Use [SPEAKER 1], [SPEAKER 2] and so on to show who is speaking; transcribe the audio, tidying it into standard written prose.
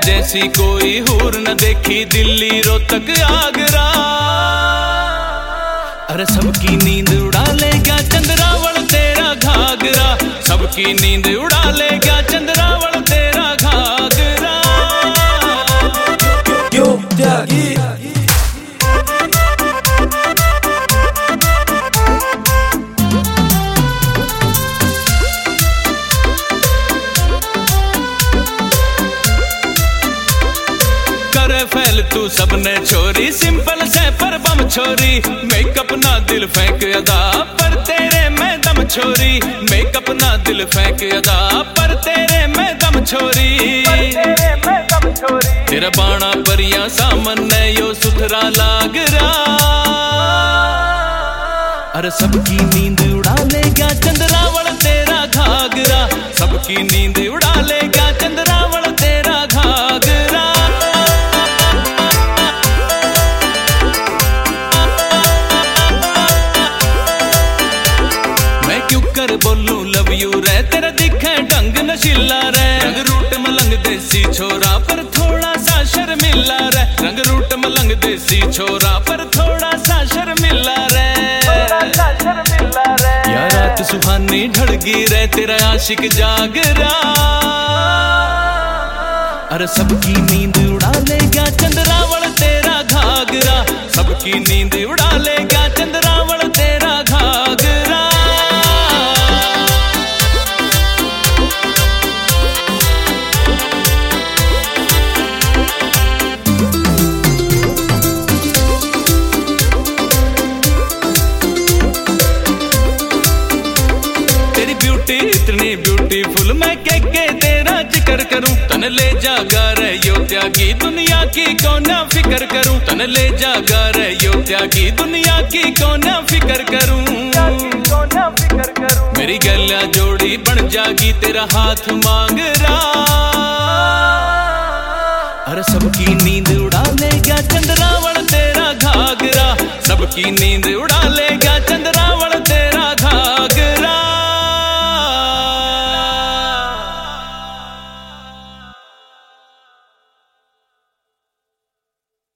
[SPEAKER 1] जैसी कोई हूर न देखी दिल्ली रोहतक आगरा। अरे सबकी नींद उड़ा लेगा चंद्रावल तेरा घाघरा, सबकी नींद उड़ा लेगा चंद्रावल तेरा घाघरा।
[SPEAKER 2] क्यों त्यागी
[SPEAKER 1] फैल तू सबने छोरी, सिंपल से पर बम छोरी। मेकअप ना दिल फेंक अदा पर तेरे मैं दम छोरी, मेकअप ना दिल फेंक अदा पर तेरे मैं दम छोरी। तेरा बाणा परिया सामने यो सुथरा लाग रहा। अरे सबकी नींद उड़ा लेगा चंद्रावल तेरा घाघरा, सबकी नींद उड़ा लेगा चंद्रावल तेरा घाघरा। कर बोलू लव यू रे, तेरा दिखे ढंग नशीला रे। रंग रूट मलंग देसी छोरा पर थोड़ा सा शर्मिला रे, रंग रूट मलंग देसी छोरा पर थोड़ा सा शर्मिला रे। या रात सुहानी ढलगी रे तेरा आशिक जागरा। अरे सबकी नींद उड़ा लेगा चंद्रावल तेरा घाघरा, सबकी नींद उड़ा लेगा चंद्रावल तेरा घाघरा। इतनी ब्यूटीफुल मैं के तेरा जिक्र करूं। तन ले जागा रे यो त्यागी दुनिया की कौन फिक्र करूं, तन ले जागा रे यो त्यागी दुनिया की कौन फिक्र करूं। मेरी गलिया जोड़ी बन जागी तेरा हाथ मांग रहा। अरे सबकी नींद उड़ा लेगा चंद्रावल तेरा घाघरा, सबकी नींद उड़ा लेगा चंद्र